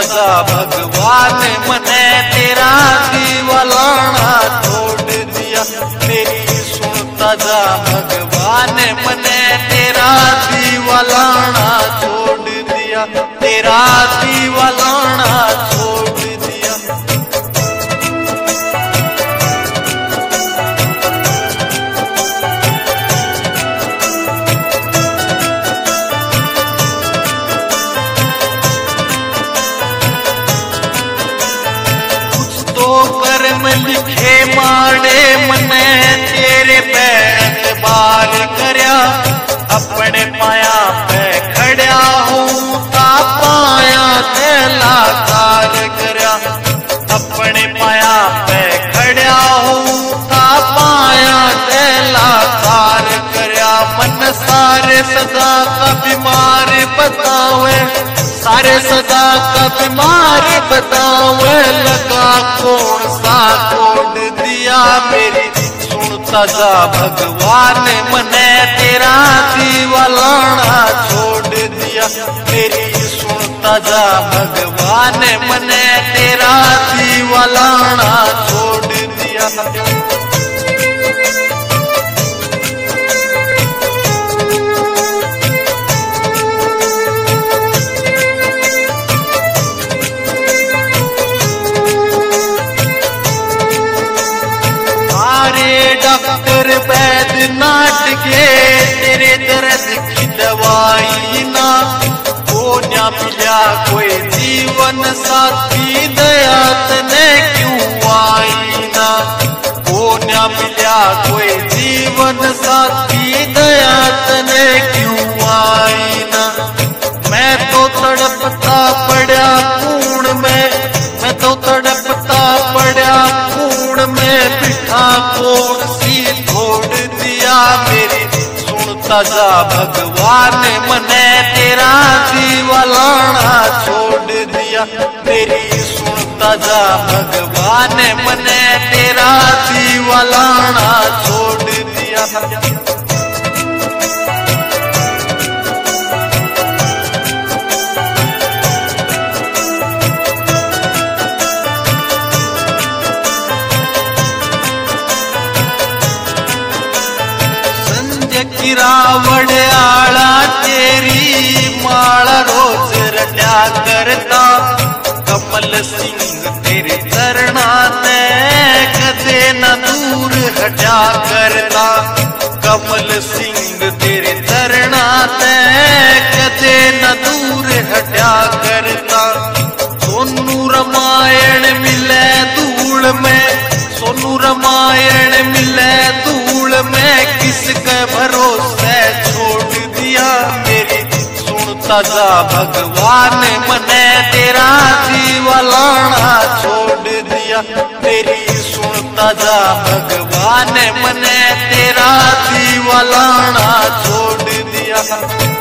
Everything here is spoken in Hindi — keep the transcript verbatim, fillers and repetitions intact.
जा भगवान मने तेरा दीवालाना छोड़ दिया। मेरी सुनता जा भगवान मने तेरा दीवालाना छोड़ दिया, तेरा दीवालाना छोड़ दिया। तो कर्म लिखे माड़े मने तेरे पे बार करया, अपने पाया पे खड़ा हूँ ता पाया तेला कार करया। अपने पाया पे खड़ा हूँ ता पाया तेला कार करया। मन सारे सदा का बीमार बतावे, सारे सदा का बीमार बतावे, लगा कौन सा कोड दिया। मेरी सुनता जा भगवान मने तेरा दीवालाना छोड़ दिया। मेरी सुनता जा भगवान मने तेरा दीवालाना छोड़ दिया। डॉक्टर वैद नाटके तेरे दर्द की दवाई ना, वो न मिला कोई जीवन साथी दया तने क्यों आई ना। वो न मिला कोई जीवन साथी दया तने क्यों आई ना। मैं तो तड़पता पड़ा कूड़ में, मैं तो तड़पता पड़ा कूड़ में, बिठा कौन सी छोड़ दिया। मेरी सुनता जा भगवान मने तेरा दीवालाना छोड़ दिया। मेरी सुनता जा भगवान मने तेरा दीवालाना छोड़ दिया। रावण आला तेरी माला रोज रटा करता, कमल सिंह तेरे चरणा ने कदे न दूर हटा करता। कमल सिंह तेरे चरणा ने कदे न दूर हटा करता। सोनू रामायण मिले धूल में, सोनू रामायण मिले धूल में, किसके भरोसे छोड़ दिया। मेरी सुनता जा भगवान मने तेरा दीवालाना छोड़ दिया। मेरी सुनता जा भगवान मने तेरा दीवालाना छोड़ दिया।